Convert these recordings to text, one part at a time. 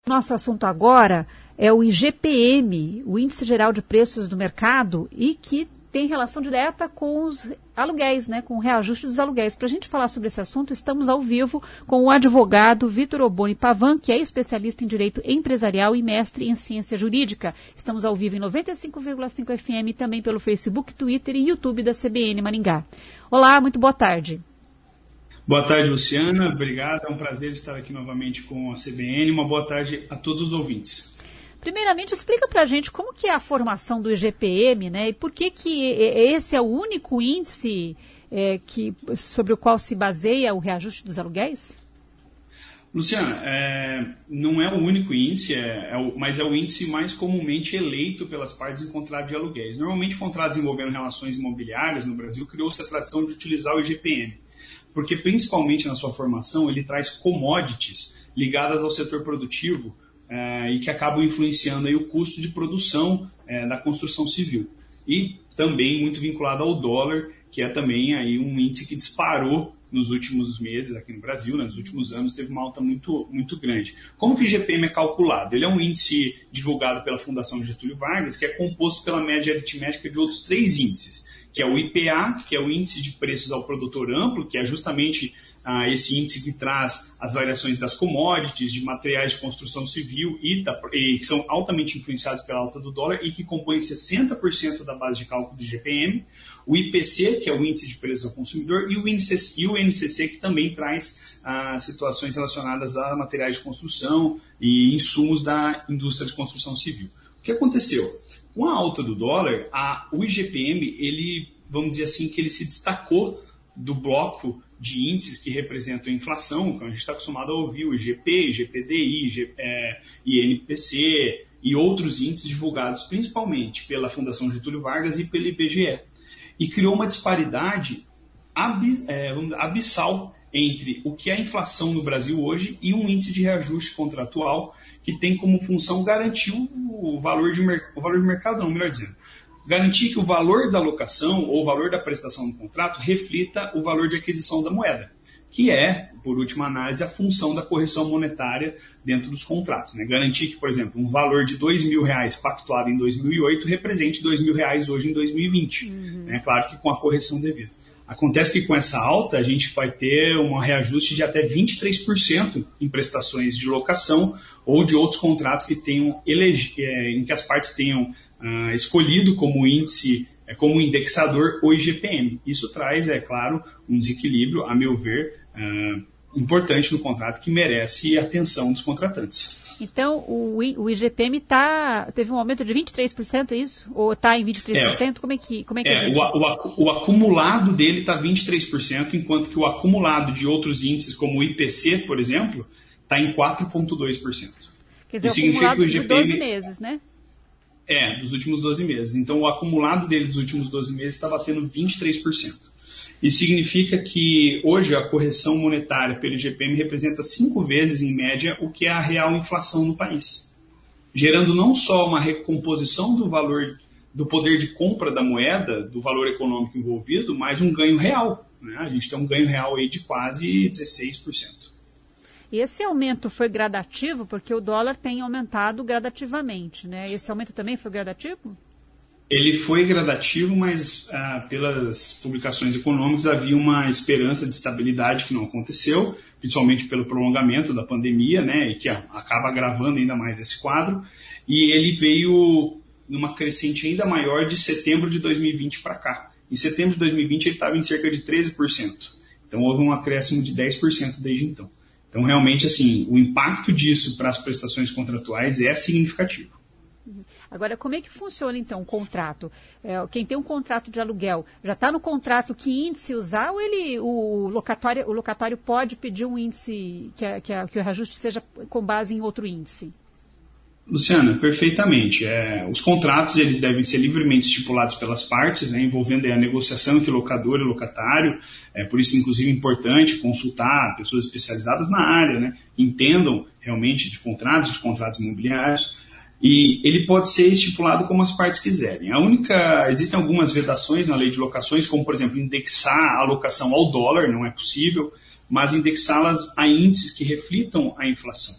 Nosso assunto agora é o IGPM, o Índice Geral de Preços do Mercado, e que tem relação direta com os aluguéis, né, com o reajuste dos aluguéis. Para a gente falar sobre esse assunto, estamos ao vivo com o advogado Vitor Obboni Pavan, que é especialista em Direito Empresarial e mestre em Ciência Jurídica. Estamos ao vivo em 95,5 FM e também pelo Facebook, Twitter e YouTube da CBN Maringá. Olá, muito boa tarde. Boa tarde, Luciana. Obrigado. É um prazer estar aqui novamente com a CBN. Uma boa tarde a todos os ouvintes. Primeiramente, explica para a gente como que é a formação do IGPM, né? E por que esse é o único índice sobre o qual se baseia o reajuste dos aluguéis? Luciana, não é o único índice, mas é o índice mais comumente eleito pelas partes em contrato de aluguéis. Normalmente, contratos envolvendo relações imobiliárias no Brasil, criou-se a tradição de utilizar o IGPM. Porque, principalmente na sua formação, ele traz commodities ligadas ao setor produtivo e que acabam influenciando aí o custo de produção da construção civil. E também muito vinculado ao dólar, que é também aí um índice que disparou nos últimos meses aqui no Brasil, né? Nos últimos anos teve uma alta muito, muito grande. Como que o IGPM é calculado? Ele é um índice divulgado pela Fundação Getúlio Vargas, que é composto pela média aritmética de outros 3 índices, que é o IPA, que é o Índice de Preços ao Produtor Amplo, que é justamente esse índice que traz as variações das commodities, de materiais de construção civil e que são altamente influenciados pela alta do dólar e que compõem 60% da base de cálculo do IGPM, o IPC, que é o Índice de Preços ao Consumidor, e o NCC, que também traz situações relacionadas a materiais de construção e insumos da indústria de construção civil. O que aconteceu? Com a alta do dólar, o IGPM, ele, vamos dizer assim, que ele se destacou do bloco de índices que representam a inflação, que a gente está acostumado a ouvir, o IGP, IGPDI, INPC e outros índices divulgados principalmente pela Fundação Getúlio Vargas e pelo IBGE. E criou uma disparidade abissal entre o que é a inflação no Brasil hoje e um índice de reajuste contratual que tem como função garantir o valor de mercado, não, melhor dizendo, garantir que o valor da locação ou o valor da prestação do contrato reflita o valor de aquisição da moeda, que é, por última análise, a função da correção monetária dentro dos contratos, né? Garantir que, por exemplo, um valor de R$2.000 pactuado em 2008 represente R$2.000 hoje em 2020. Né? Claro que com a correção devida. Acontece que com essa alta a gente vai ter um reajuste de até 23% em prestações de locação ou de outros contratos que tenham em que as partes tenham escolhido como índice, como indexador o IGPM. Isso traz, é claro, um desequilíbrio, a meu ver, importante no contrato que merece a atenção dos contratantes. Então, o IGPM teve um aumento de 23%, é isso? Ou está em 23%? Como é que a gente... O acumulado dele está 23%, enquanto que o acumulado de outros índices, como o IPC, por exemplo, está em 4,2%. Quer dizer, o acumulado que o IGPM, de 12 meses, né? Dos últimos 12 meses. Então, o acumulado dele dos últimos 12 meses está batendo 23%. Isso significa que hoje a correção monetária pelo IGPM representa 5 vezes, em média, o que é a real inflação no país, gerando não só uma recomposição do valor, do poder de compra da moeda, do valor econômico envolvido, mas um ganho real. Né? A gente tem um ganho real aí de quase 16%. E esse aumento foi gradativo, porque o dólar tem aumentado gradativamente, né? Esse aumento também foi gradativo? Ele foi gradativo, mas pelas publicações econômicas havia uma esperança de estabilidade que não aconteceu, principalmente pelo prolongamento da pandemia, né, e que acaba agravando ainda mais esse quadro. E ele veio numa crescente ainda maior de setembro de 2020 para cá. Em setembro de 2020 ele estava em cerca de 13%. Então houve um acréscimo de 10% desde então. Então realmente assim, o impacto disso para as prestações contratuais é significativo. Agora, como é que funciona, então, o contrato? Quem tem um contrato de aluguel, já está no contrato que índice usar ou o locatário pode pedir um índice que o reajuste seja com base em outro índice? Luciana, perfeitamente. Os contratos eles devem ser livremente estipulados pelas partes, né, envolvendo a negociação entre locador e locatário. Por isso, inclusive, é importante consultar pessoas especializadas na área, né, entendam realmente de contratos imobiliários. E ele pode ser estipulado como as partes quiserem. Existem algumas vedações na lei de locações, como, por exemplo, indexar a locação ao dólar, não é possível, mas indexá-las a índices que reflitam a inflação.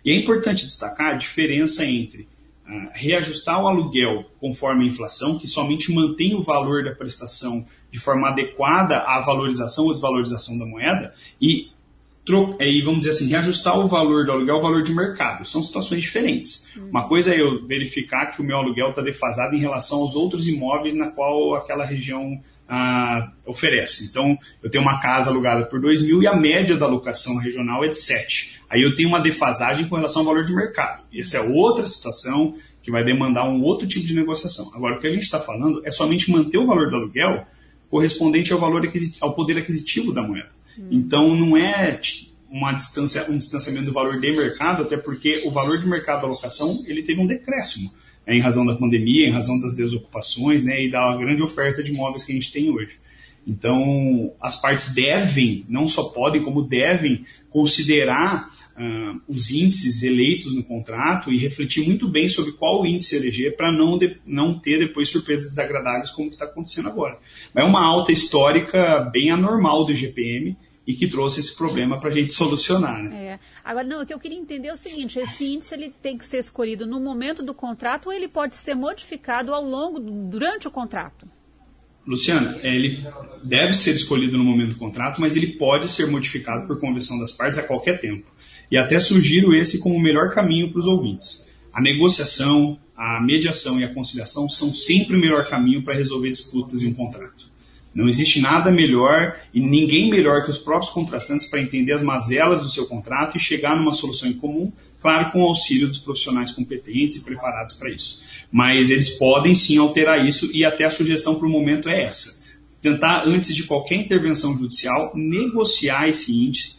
E é importante destacar a diferença entre reajustar o aluguel conforme a inflação, que somente mantém o valor da prestação de forma adequada à valorização ou desvalorização da moeda, e vamos dizer assim, reajustar o valor do aluguel ao valor de mercado. São situações diferentes. Uma coisa é eu verificar que o meu aluguel está defasado em relação aos outros imóveis na qual aquela região oferece. Então, eu tenho uma casa alugada por 2 mil e a média da locação regional é de 7. Aí eu tenho uma defasagem com relação ao valor de mercado. Essa é outra situação que vai demandar um outro tipo de negociação. Agora, o que a gente está falando é somente manter o valor do aluguel correspondente ao poder aquisitivo da moeda. Então, não é um distanciamento do valor de mercado, até porque o valor de mercado da locação ele teve um decréscimo, em razão da pandemia, em razão das desocupações, né, e da grande oferta de imóveis que a gente tem hoje. Então, as partes devem, não só podem, como devem considerar os índices eleitos no contrato e refletir muito bem sobre qual índice eleger para não ter depois surpresas desagradáveis como está acontecendo agora. Mas é uma alta histórica bem anormal do IGPM e que trouxe esse problema para a gente solucionar. Né? Agora, o que eu queria entender é o seguinte, esse índice ele tem que ser escolhido no momento do contrato ou ele pode ser modificado durante o contrato? Luciana, ele deve ser escolhido no momento do contrato, mas ele pode ser modificado por convenção das partes a qualquer tempo. E até sugiro esse como o melhor caminho para os ouvintes. A negociação, a mediação e a conciliação são sempre o melhor caminho para resolver disputas em um contrato. Não existe nada melhor e ninguém melhor que os próprios contratantes para entender as mazelas do seu contrato e chegar numa solução em comum, claro, com o auxílio dos profissionais competentes e preparados para isso. Mas eles podem sim alterar isso e até a sugestão para o momento é essa. Tentar, antes de qualquer intervenção judicial, negociar esse índice.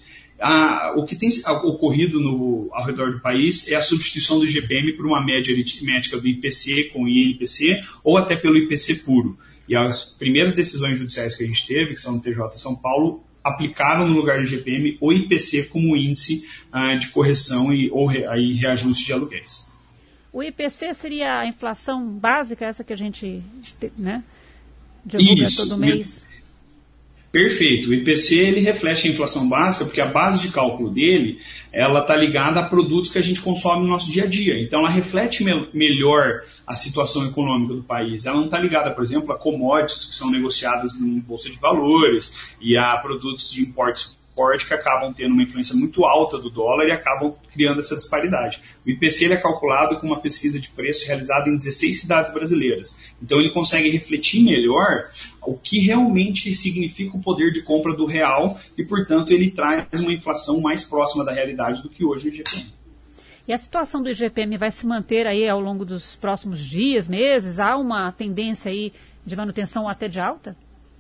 O que tem ocorrido ao redor do país é a substituição do IGPM por uma média aritmética do IPC com o INPC ou até pelo IPC puro. E as primeiras decisões judiciais que a gente teve, que são do TJ São Paulo, aplicaram no lugar do IGPM o IPC como índice de correção ou reajuste de aluguéis. O IPC seria a inflação básica, essa que a gente divulga todo mês? Perfeito. O IPC ele reflete a inflação básica porque a base de cálculo dele ela está ligada a produtos que a gente consome no nosso dia a dia. Então, ela reflete melhor a situação econômica do país. Ela não está ligada, por exemplo, a commodities que são negociadas em bolsa de valores e a produtos de importe que acabam tendo uma influência muito alta do dólar e acabam criando essa disparidade. O IPC ele é calculado com uma pesquisa de preço realizada em 16 cidades brasileiras. Então ele consegue refletir melhor o que realmente significa o poder de compra do real e, portanto, ele traz uma inflação mais próxima da realidade do que hoje o IGPM. E a situação do IGPM vai se manter aí ao longo dos próximos dias, meses? Há uma tendência aí de manutenção até de alta?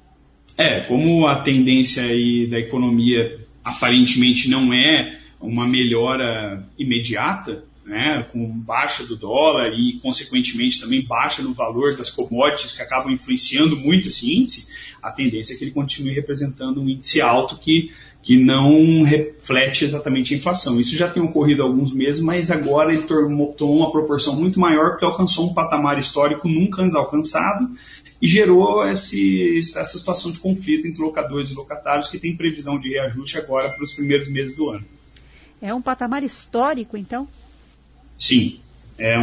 Como a tendência aí da economia aparentemente não é uma melhora imediata, né, com baixa do dólar e, consequentemente, também baixa no valor das commodities que acabam influenciando muito esse índice, a tendência é que ele continue representando um índice alto que não reflete exatamente a inflação. Isso já tem ocorrido há alguns meses, mas agora ele tomou uma proporção muito maior porque alcançou um patamar histórico nunca antes alcançado e gerou essa situação de conflito entre locadores e locatários que tem previsão de reajuste agora para os primeiros meses do ano. É um patamar histórico, então? Sim. É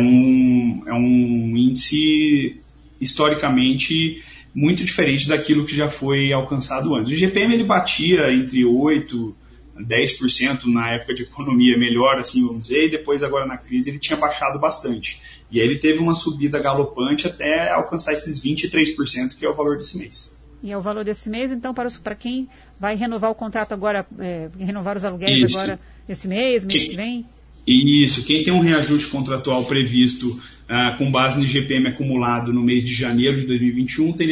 um índice historicamente muito diferente daquilo que já foi alcançado antes. O IGPM ele batia entre 8% e 10% na época de economia melhor, assim vamos dizer, e depois agora na crise ele tinha baixado bastante. E aí ele teve uma subida galopante até alcançar esses 23%, que é o valor desse mês. E é o valor desse mês, então, para quem vai renovar o contrato agora, renovar os aluguéis agora esse mês que vem? Isso, quem tem um reajuste contratual previsto com base no IGPM acumulado no mês de janeiro de 2021, teria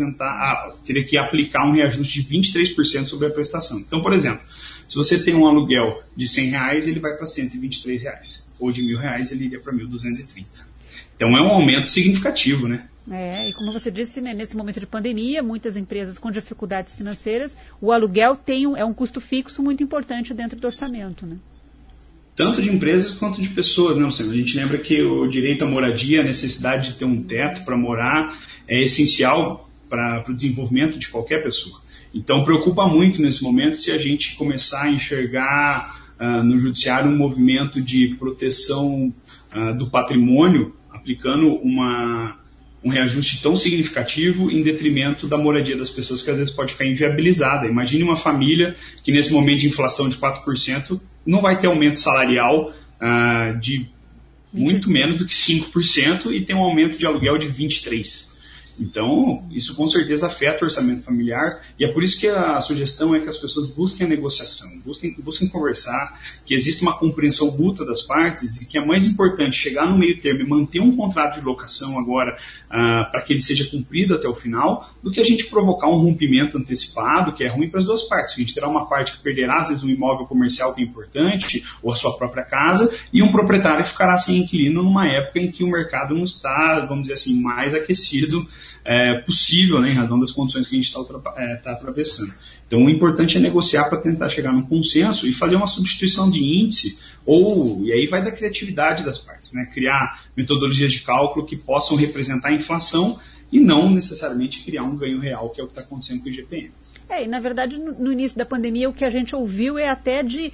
que aplicar um reajuste de 23% sobre a prestação. Então, por exemplo, se você tem um aluguel de R$100, ele vai para R$123. Ou de R$1.000, ele iria para R$1.230. Então, é um aumento significativo, né? E como você disse, né, nesse momento de pandemia, muitas empresas com dificuldades financeiras, o aluguel é um custo fixo muito importante dentro do orçamento, né? Tanto de empresas quanto de pessoas, né, Luciano? A gente lembra que o direito à moradia, a necessidade de ter um teto para morar, é essencial para o desenvolvimento de qualquer pessoa. Então, preocupa muito nesse momento se a gente começar a enxergar no judiciário um movimento de proteção do patrimônio, aplicando um reajuste tão significativo em detrimento da moradia das pessoas, que às vezes pode ficar inviabilizada. Imagine uma família que nesse momento de inflação de 4% não vai ter aumento salarial de muito menos do que 5% e tem um aumento de aluguel de 23%. Então, isso com certeza afeta o orçamento familiar, e é por isso que a sugestão é que as pessoas busquem a negociação, busquem conversar, que exista uma compreensão mútua das partes, e que é mais importante chegar no meio termo e manter um contrato de locação agora para que ele seja cumprido até o final, do que a gente provocar um rompimento antecipado, que é ruim para as duas partes. A gente terá uma parte que perderá, às vezes, um imóvel comercial que é importante, ou a sua própria casa, e um proprietário ficará sem inquilino numa época em que o mercado não está, vamos dizer assim, mais aquecido possível, né, em razão das condições que a gente está atravessando. Então, o importante é negociar para tentar chegar num consenso e fazer uma substituição de índice, e aí vai da criatividade das partes, né, criar metodologias de cálculo que possam representar a inflação e não necessariamente criar um ganho real, que é o que está acontecendo com o IGPM. E na verdade, no início da pandemia, o que a gente ouviu é até de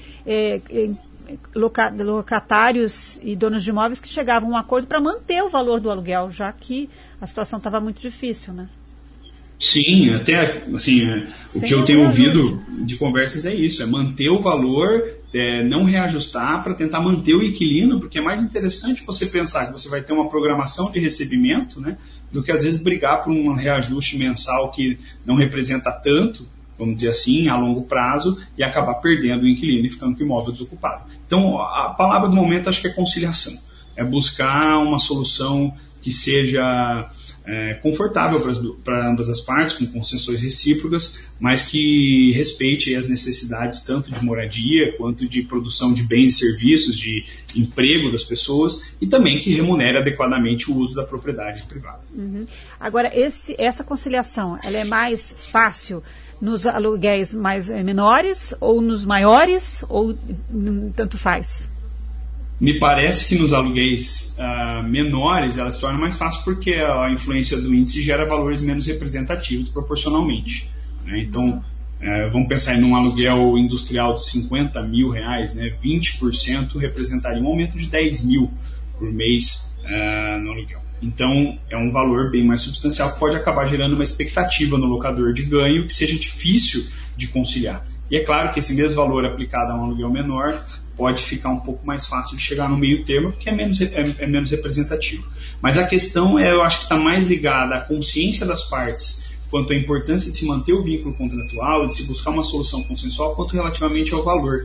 locatários e donos de imóveis que chegavam a um acordo para manter o valor do aluguel, já que a situação estava muito difícil, né? Sim, até assim, o que eu tenho ouvido de conversas é isso, é manter o valor, não reajustar para tentar manter o inquilino, porque é mais interessante você pensar que você vai ter uma programação de recebimento, né, do que às vezes brigar por um reajuste mensal que não representa tanto, vamos dizer assim, a longo prazo, e acabar perdendo o inquilino e ficando com o imóvel desocupado. Então, a palavra do momento acho que é conciliação. É buscar uma solução que seja confortável para ambas as partes, com concessões recíprocas, mas que respeite as necessidades tanto de moradia, quanto de produção de bens e serviços, de emprego das pessoas, e também que remunere adequadamente o uso da propriedade privada. Uhum. Agora, essa conciliação, ela é mais fácil nos aluguéis menores ou nos maiores, ou tanto faz? Me parece que nos aluguéis menores ela se torna mais fácil porque a influência do índice gera valores menos representativos proporcionalmente, né? Então, vamos pensar em um aluguel industrial de R$50 mil, né? 20% representaria um aumento de 10 mil por mês no aluguel. Então, é um valor bem mais substancial que pode acabar gerando uma expectativa no locador de ganho que seja difícil de conciliar. E é claro que esse mesmo valor aplicado a um aluguel menor pode ficar um pouco mais fácil de chegar no meio termo, porque é menos representativo. Mas a questão, eu acho que está mais ligada à consciência das partes quanto à importância de se manter o vínculo contratual, de se buscar uma solução consensual, quanto relativamente ao valor.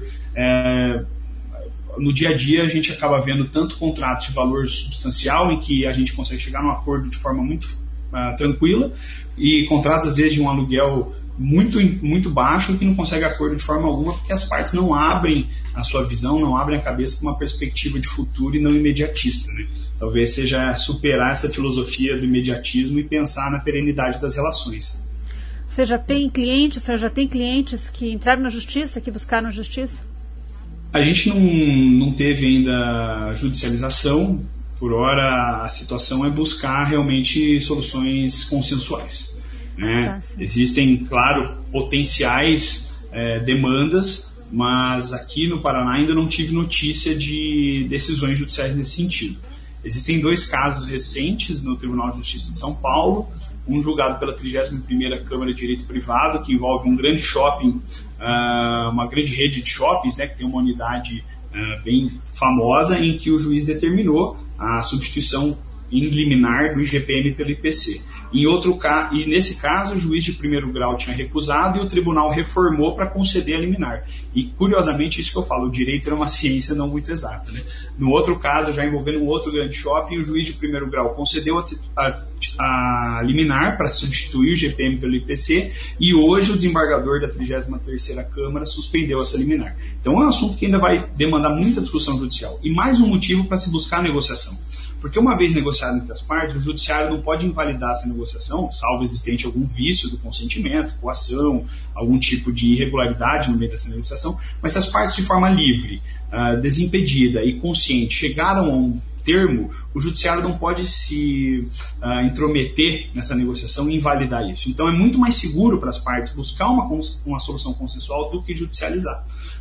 No dia a dia, a gente acaba vendo tanto contratos de valor substancial, em que a gente consegue chegar num acordo de forma muito tranquila, e contratos, às vezes, de um aluguel muito, muito baixo, que não consegue acordo de forma alguma, porque as partes não abrem a sua visão, não abrem a cabeça para uma perspectiva de futuro e não imediatista, né? Talvez seja superar essa filosofia do imediatismo e pensar na perenidade das relações. Você já tem clientes que entraram na justiça, que buscaram justiça? A gente não teve ainda judicialização. Por hora, a situação é buscar realmente soluções consensuais, né? Existem, claro, potenciais demandas, mas aqui no Paraná ainda não tive notícia de decisões judiciais nesse sentido. Existem 2 casos recentes no Tribunal de Justiça de São Paulo, um julgado pela 31ª Câmara de Direito Privado, que envolve um grande shopping, uma grande rede de shoppings, né, que tem uma unidade bem famosa, em que o juiz determinou a substituição em liminar do IGPM pelo IPC. E nesse caso, o juiz de primeiro grau tinha recusado e o tribunal reformou para conceder a liminar. E, curiosamente, isso que eu falo, o direito é uma ciência não muito exata, né? No outro caso, já envolvendo um outro grande shopping, o juiz de primeiro grau concedeu a liminar para substituir o IGPM pelo IPC, e hoje o desembargador da 33ª Câmara suspendeu essa liminar. Então é um assunto que ainda vai demandar muita discussão judicial. E mais um motivo para se buscar a negociação. Porque uma vez negociado entre as partes, o judiciário não pode invalidar essa negociação, salvo existente algum vício do consentimento, coação, algum tipo de irregularidade no meio dessa negociação, mas se as partes de forma livre, desimpedida e consciente chegaram a um termo, o judiciário não pode se intrometer nessa negociação e invalidar isso. Então é muito mais seguro para as partes buscar uma solução consensual do que judicializar.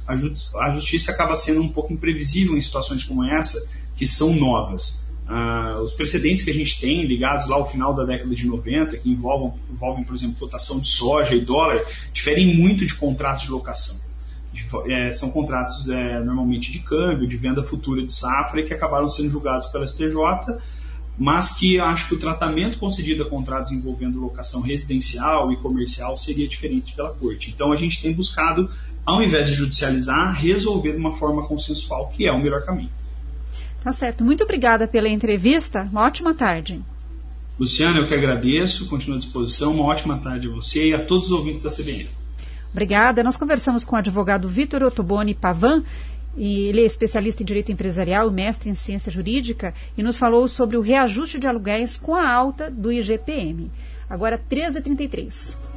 a justiça acaba sendo um pouco imprevisível em situações como essa, que são novas. Os precedentes que a gente tem ligados lá ao final da década de 90, que envolvem, por exemplo, cotação de soja e dólar, diferem muito de contratos de locação. São contratos normalmente de câmbio, de venda futura de safra, e que acabaram sendo julgados pela STJ, mas que acho que o tratamento concedido a contratos envolvendo locação residencial e comercial seria diferente pela Corte. Então a gente tem buscado, ao invés de judicializar, resolver de uma forma consensual, que é o melhor caminho. Tá certo. Muito obrigada pela entrevista. Uma ótima tarde. Luciana, eu que agradeço, continuo à disposição. Uma ótima tarde a você e a todos os ouvintes da CBN. Obrigada. Nós conversamos com o advogado Vitor Ottoboni Pavan, e ele é especialista em direito empresarial e mestre em ciência jurídica, e nos falou sobre o reajuste de aluguéis com a alta do IGPM. Agora 13h33.